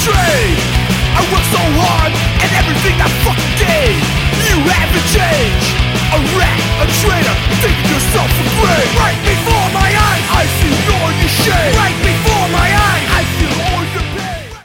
betrayed. I worked so hard and everything I fucking gave. You haven't changed. A rat, a traitor.